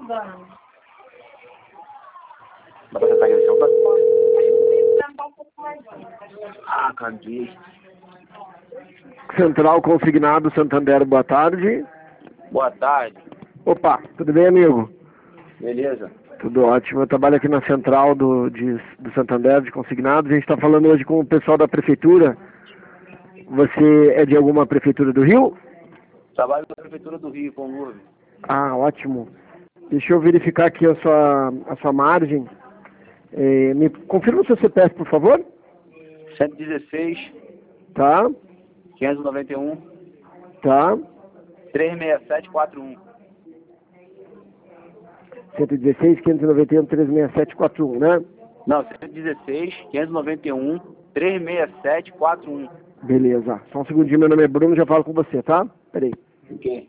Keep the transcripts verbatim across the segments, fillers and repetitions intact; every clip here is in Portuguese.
ligando. Dá pra sentar aqui no chão, tá? Um pouco mais. Ah, caguei. Central Consignado Santander, boa tarde. Boa tarde. Opa, tudo bem, amigo? Beleza? Tudo ótimo. Eu trabalho aqui na Central do, de, do Santander, de Consignados. A gente está falando hoje com o pessoal da Prefeitura. Você é de alguma Prefeitura do Rio? Trabalho na Prefeitura do Rio, com Lourdes. Ah, ótimo. Deixa eu verificar aqui a sua, a sua margem. É, me confirma o seu C P F, por favor. cento e dezesseis, Tá, quinhentos e noventa e um, tá. trezentos e sessenta e sete, quarenta e um. cento e dezesseis, quinhentos e noventa e um, trezentos e sessenta e sete, quarenta e um, né? Não, cento e dezesseis, quinhentos e noventa e um, trezentos e sessenta e sete, quarenta e um. Beleza. Só um segundinho, meu nome é Bruno, já falo com você, tá? Peraí. Ok.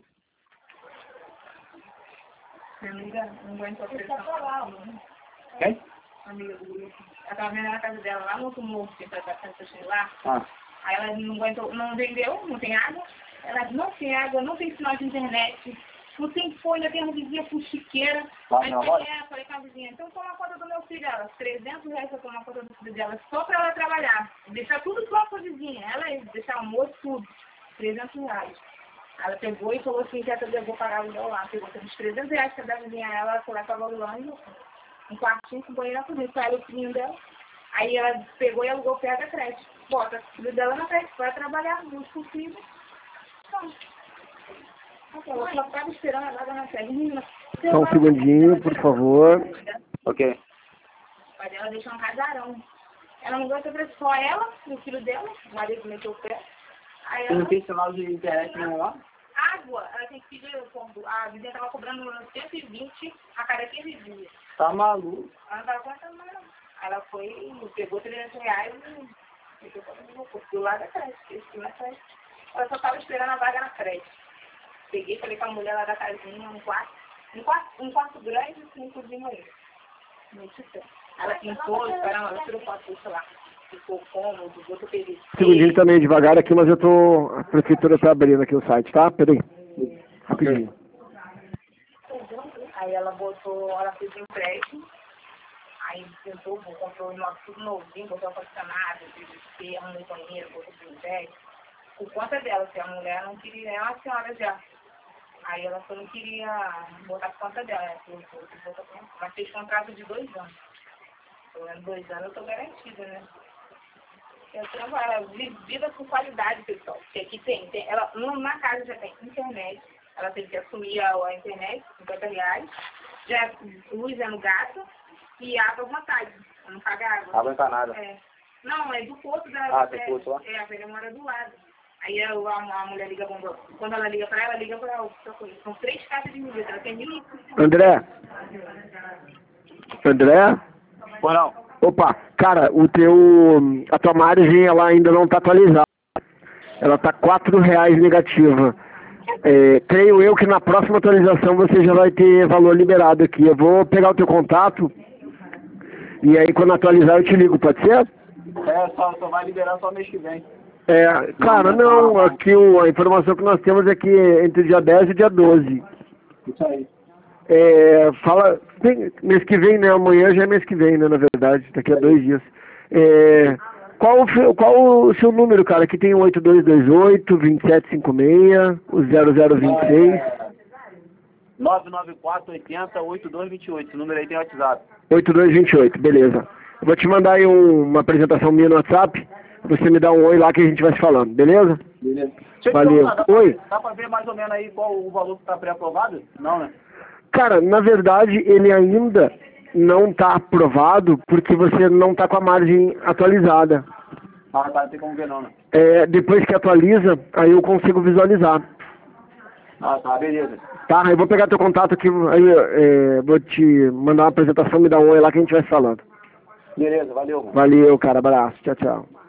Minha amiga não aguentou a pressão. Quem? Amiga do grupo. Ela tava vendo na casa dela, lá no outro morro, que tá passando lá. Ah. Aí ela não aguentou, não vendeu, não tem água. Ela não tem água, não tem sinal de internet. Não tem folha, tem uma vizinha fuxiqueira. Tá, Aí minha eu avó? falei com a vizinha, então toma conta do meu filho dela. trezentos reais pra tomar conta do filho dela, só pra ela trabalhar. Deixar tudo pronto pra vizinha. Ela ia deixar almoço, tudo. trezentos reais. Ela pegou e falou assim que ela levou pagar o dela lá. Pegou os trezentos reais que da vizinha ela, foi lá pra Valulândia, um quartinho com banheiro com isso. Aí o filhinho dela. Aí ela pegou e alugou perto da creche. Bota o filho dela na creche, vai trabalhar, busca o filho. Então, ela só estava esperando a vaga na creche. Só um segundinho, por favor. Ok. O pai dela deixou um casarão. Ela não gosta de só ela e o filho dela. O marido meteu o pé. Aí Você não ela... tem sinal de internet nenhum lá? Água, ela tem que pedir o fundo. A vizinha estava cobrando cento e vinte a cada quinze dias. Tá maluco. Ela não estava aguentando mais não. Aí ela foi, pegou trezentos reais e meteu do lado da creche. Esse na creche. Ela só estava esperando a vaga na creche. Peguei, falei com a mulher lá da casinha, um quarto, um quarto, um quarto grande e um cozinho aí. Muito certo. Ela pintou, esperando, ela tirou foto disso lá. Ficou cômodo, botou feliz. Um segundinho também devagar aqui, mas eu tô... A Prefeitura tá abrindo aqui o site, tá? Peraí. Rapidinho. Aí ela botou, ela fez um empréstimo. Aí tentou, comprou um tudo novinho, botou ar-condicionado, fez arrumou um banheiro, botou biblioteca. Por conta dela, se a mulher não queria, é uma senhora já. Aí ela só não queria botar por conta dela, né? Mas fez contrato de dois anos. Pelo menos dois anos eu tô garantida, né? Eu trabalho, vida com qualidade, pessoal. Porque aqui tem, tem ela, na casa já tem internet, ela teve que assumir a, a internet, cinquenta reais. Já luz é no gato e água à vontade. Não paga água. Água encanada. É. Não, é do poço da. Ah, tem poço lá? É, a velha mora do lado. Aí a, a, a mulher liga, quando ela liga pra ela, ela liga pra ela. São três caixas de medida, ela tem mil e cinquenta. André? André? Ou não? Opa, cara, o teu... A tua margem, ela ainda não tá atualizada. Ela tá quatro reais negativa. É, creio eu que na próxima atualização você já vai ter valor liberado aqui. Eu vou pegar o teu contato e aí quando atualizar eu te ligo, pode ser? É, só, só vai liberar só mês que vem. É, cara, não, aqui o, a informação que nós temos é que entre o dia dez e o dia doze. Isso aí. É, fala, tem, mês que vem, né? Amanhã já é mês que vem, né? Na verdade, daqui a dois dias. É, qual, o, qual o seu número, cara? Aqui tem o oito dois dois oito, dois sete cinco seis, o zero zero dois seis. É, nove nove quatro oito zero oito dois dois oito. Esse número aí tem WhatsApp. oito dois dois oito, beleza. Eu vou te mandar aí um, uma apresentação minha no WhatsApp. Você me dá um oi lá que a gente vai se falando, beleza? Beleza. Deixa eu te Valeu. perguntar, dá Oi. Pra, dá pra ver mais ou menos aí qual o valor que tá pré-aprovado? Não, né? Cara, na verdade, ele ainda não está aprovado porque você não está com a margem atualizada. Ah, tá, não tem como ver não, né? É, depois que atualiza, aí eu consigo visualizar. Ah, tá, beleza. Tá, eu vou pegar teu contato aqui, aí é, vou te mandar uma apresentação, me dá um oi lá que a gente vai se falando. Beleza, valeu, mano. Valeu, cara, abraço, tchau, tchau.